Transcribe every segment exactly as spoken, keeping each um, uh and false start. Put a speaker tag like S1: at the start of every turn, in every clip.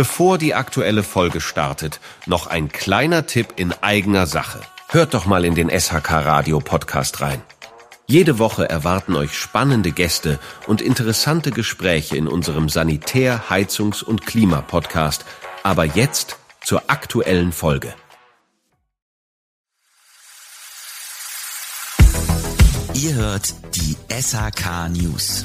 S1: Bevor die aktuelle Folge startet, noch ein kleiner Tipp in eigener Sache. Hört doch mal in den S H K Radio Podcast rein. Jede Woche erwarten euch spannende Gäste und interessante Gespräche in unserem Sanitär-, Heizungs- und Klima-Podcast. Aber jetzt zur aktuellen Folge.
S2: Ihr hört die S H K News.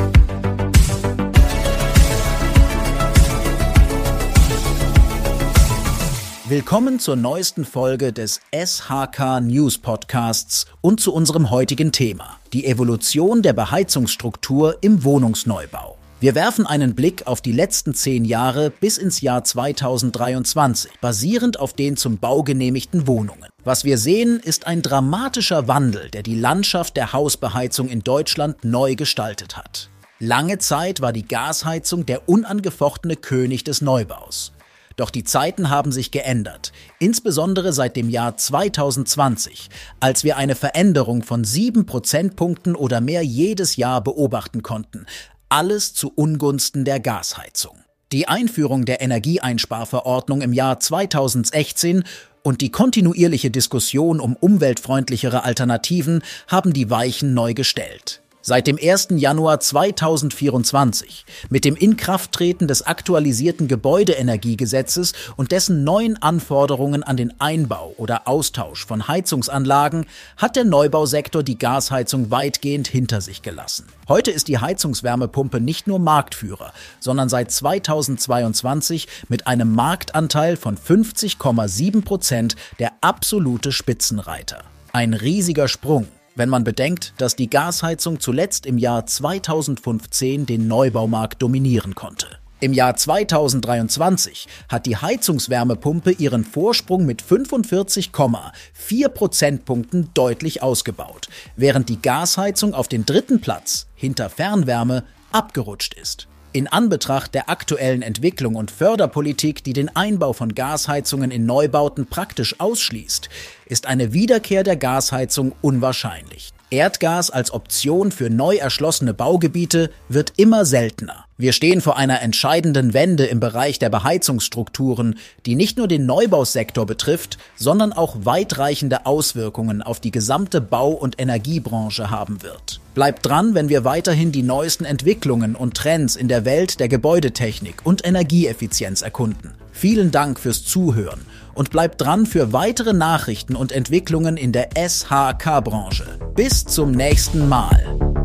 S3: Willkommen zur neuesten Folge des S H K News Podcasts und zu unserem heutigen Thema: die Evolution der Beheizungsstruktur im Wohnungsneubau. Wir werfen einen Blick auf die letzten zehn Jahre bis ins Jahr zweitausenddreiundzwanzig, basierend auf den zum Bau genehmigten Wohnungen. Was wir sehen, ist ein dramatischer Wandel, der die Landschaft der Hausbeheizung in Deutschland neu gestaltet hat. Lange Zeit war die Gasheizung der unangefochtene König des Neubaus. Doch die Zeiten haben sich geändert, insbesondere seit dem Jahr zweitausendzwanzig, als wir eine Veränderung von sieben Prozentpunkten oder mehr jedes Jahr beobachten konnten. Alles zu Ungunsten der Gasheizung. Die Einführung der Energieeinsparverordnung im Jahr zweitausendsechzehn und die kontinuierliche Diskussion um umweltfreundlichere Alternativen haben die Weichen neu gestellt. Seit dem ersten Januar zweitausendvierundzwanzig, mit dem Inkrafttreten des aktualisierten Gebäudeenergiegesetzes und dessen neuen Anforderungen an den Einbau oder Austausch von Heizungsanlagen, hat der Neubausektor die Gasheizung weitgehend hinter sich gelassen. Heute ist die Heizungswärmepumpe nicht nur Marktführer, sondern seit zweitausendzweiundzwanzig mit einem Marktanteil von fünfzig Komma sieben Prozent der absolute Spitzenreiter. Ein riesiger Sprung, wenn man bedenkt, dass die Gasheizung zuletzt im Jahr zweitausendfünfzehn den Neubaumarkt dominieren konnte. Im Jahr zweitausenddreiundzwanzig hat die Heizungswärmepumpe ihren Vorsprung mit fünfundvierzig Komma vier Prozentpunkten deutlich ausgebaut, während die Gasheizung auf den dritten Platz hinter Fernwärme abgerutscht ist. In Anbetracht der aktuellen Entwicklung und Förderpolitik, die den Einbau von Gasheizungen in Neubauten praktisch ausschließt, ist eine Wiederkehr der Gasheizung unwahrscheinlich. Erdgas als Option für neu erschlossene Baugebiete wird immer seltener. Wir stehen vor einer entscheidenden Wende im Bereich der Beheizungsstrukturen, die nicht nur den Neubausektor betrifft, sondern auch weitreichende Auswirkungen auf die gesamte Bau- und Energiebranche haben wird. Bleibt dran, wenn wir weiterhin die neuesten Entwicklungen und Trends in der Welt der Gebäudetechnik und Energieeffizienz erkunden. Vielen Dank fürs Zuhören und bleibt dran für weitere Nachrichten und Entwicklungen in der S H K-Branche. Bis zum nächsten Mal.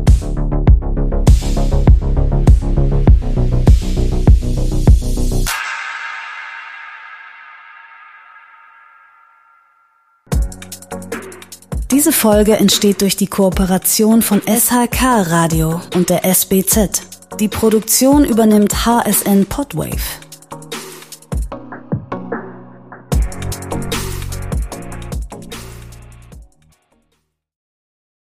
S4: Diese Folge entsteht durch die Kooperation von S H K Radio und der S B Z. Die Produktion übernimmt H S N Podwave.